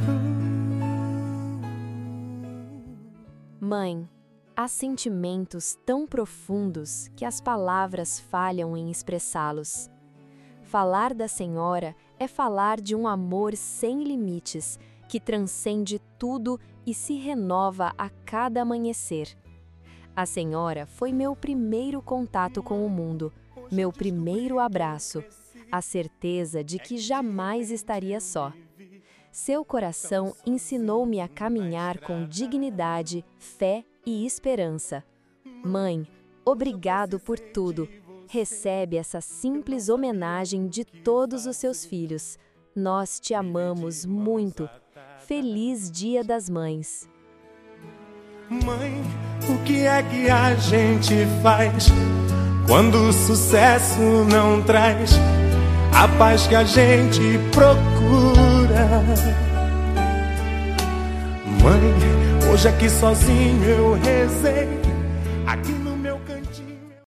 Mãe, há sentimentos tão profundos que as palavras falham em expressá-los. Falar da Senhora é falar de um amor sem limites, que transcende tudo e se renova a cada amanhecer. A Senhora foi meu primeiro contato com o mundo, meu primeiro abraço, a certeza de que jamais estaria só. Seu coração ensinou-me a caminhar com dignidade, fé e esperança. Mãe, obrigado por tudo. Recebe essa simples homenagem de todos os seus filhos. Nós te amamos muito. Feliz Dia das Mães. Mãe, o que é que a gente faz quando o sucesso não traz a paz que a gente procura? Mãe, hoje aqui sozinho eu rezei. Aqui